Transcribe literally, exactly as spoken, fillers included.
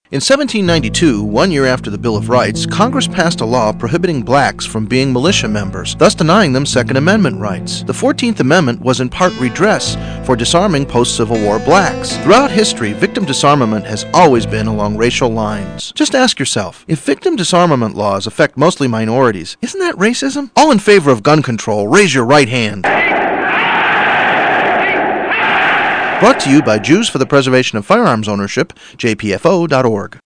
In seventeen ninety-two, one year after the Bill of Rights, Congress passed a law prohibiting blacks from being militia members, thus denying them Second Amendment rights. The fourteenth Amendment was in part redress for disarming post-Civil War blacks. Throughout history, victim disarmament has always been along racial lines. Just ask yourself, if victim disarmament laws affect mostly minorities, isn't that racism? All in favor of gun control, raise your right hand. Brought to you by Jews for the Preservation of Firearms Ownership, J P F O dot org.